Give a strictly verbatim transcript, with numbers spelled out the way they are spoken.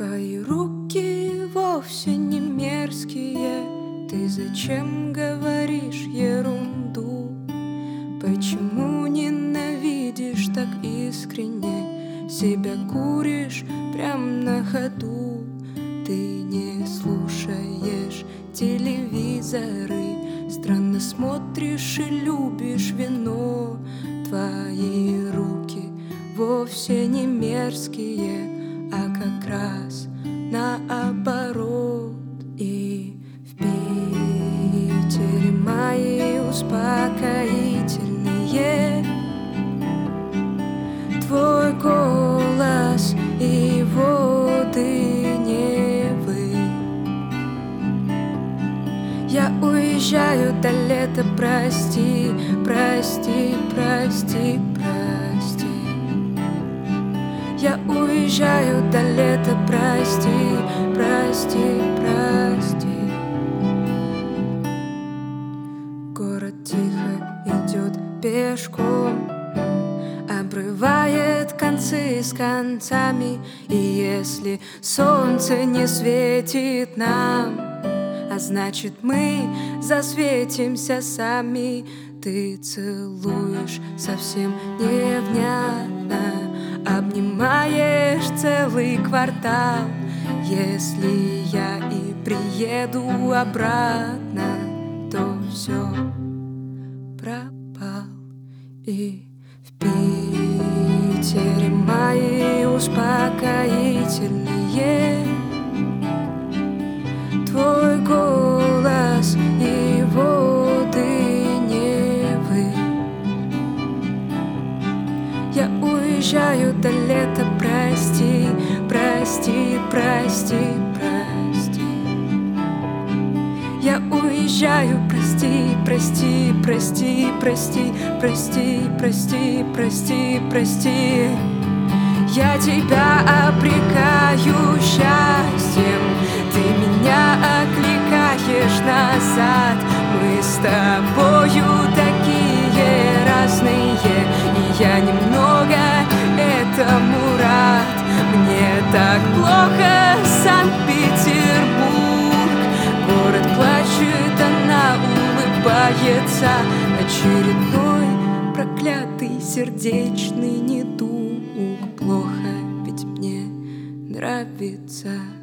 Твои руки вовсе не мерзкие. Ты зачем говоришь ерунду? Почему ненавидишь так искренне? Себя куришь прям на ходу. Ты не слушаешь телевизоры, странно смотришь и любишь вино. Твои руки вовсе не мерзкие, а как раз наоборот. И в Питере мои успокоительные, твой голос и воды Невы. Я уезжаю до лета, прости, прости, прости, прости. Я уезжаю до лета, прости, прости, прости. Город тихо идет пешком, обрывает концы с концами. И если солнце не светит нам, а значит мы засветимся сами. Ты целуешь совсем невнятно, обнимаешь целый квартал. Если я и приеду обратно, то все пропал. И в Питере мои успокоительные, твой голос и воды Невы. Я уезжаю до лета, прости, прости, прости, прости. Я уезжаю, прости, прости, прости, прости, прости, прости, прости, прости. Я тебя обрекаю счастьем, ты меня окликаешь назад. Мы с тобою такие разные, и я немного этому рад. Мне так плохо, Санкт-Петербург. Город плачет, она улыбается. Очередной проклятый сердечный недуг. Плохо, ведь мне нравится.